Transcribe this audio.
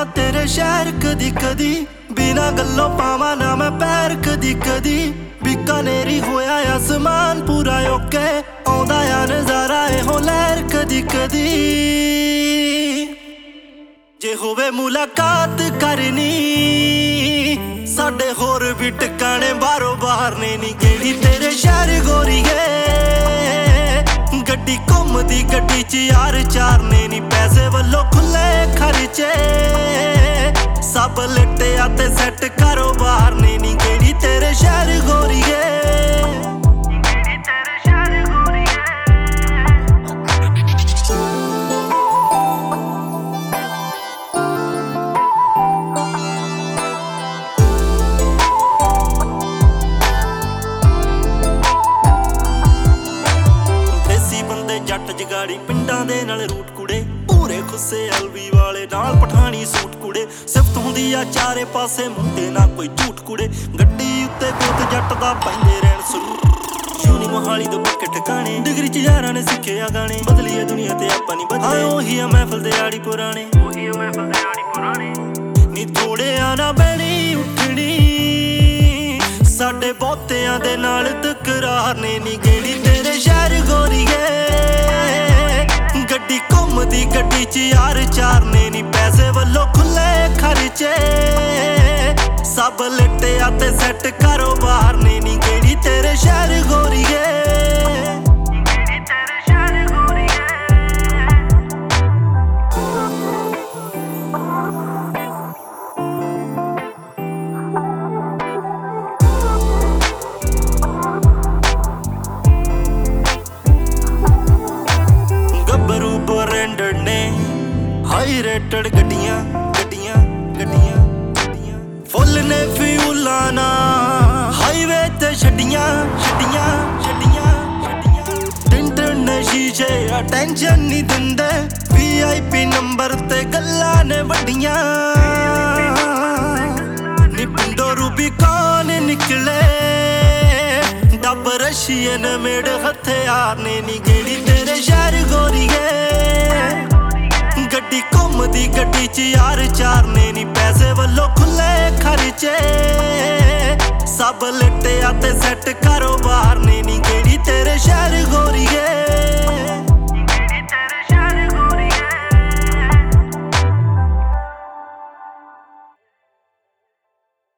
तेरे शहर कदी कदी बिना गल्लों पावा ना मैं पैर कदी कदी बीकानेरी होया आसमान पूरा ओके आउंदा आ नजारा एहो लहर कदी कदी जे होवे मुलाकात करनी साडे होर भी टिकाणे बारों बाहर ने नी गेड़ी तेरे शहर गोरीए गड्डी घुमदी गड्डी च यार चार ने नी पैसे वल्लों खुले खर्चे सब लट्टिया ते सैट कारोबार ने नी गेड़ी तेरे शहर गोरीए जट जगाड़ी पिंडां दे नाल रूट कुड़े पूरे खुस्से अलवी वाले नाल पठानी सूट कुड़े सिफत हुंदी आ चारे पासे मुंडे ना कोई झूठ कुड़े गड्डी उत्ते गोत जट दा पैंदे रहण सुर यूनी मोहाली दे पक्के ठिकाने डिग्री च यारां ने सिक्खे आ गाने बदली है दुनिया ते आपां नहीं बदले ओही आ महफिल दे आड़ी पुराने नी थोड़े आना बैणी उठनी साडे बहुतियां दे नाल तकरार ने नी गेड़ी तेरे शहर गोरीए गड्डी घुमदी गड्डी च यार चार ने नी पैसे वल्लों खुले खर्चे सब लट्टिया ते सैट कारोबार ने नी गेड़ी तेरे शहर गोरीए हाई रेटेड गड्डियां गड्डियां गड्डियां गड्डियां फुल ने फ्यूला ना हाईवे ते छड्डियां छड्डियां छड्डियां टिंट ने शीशे अटेंशन नहीं दिंदे VIP नंबर ते गल्लां ने वड्डियां नी पिंडो रूबिकॉन निकले डब रशियन मेड हथियार ने नी गेड़ी तेरे शहर गोरीए गड्डी घुमदी गड्डी च यार चार ने नी पैसे वल्लों खुले खर्चे सब लट्टिया ते सैट कारोबार ने नी गेड़ी तेरे शहर गोरीए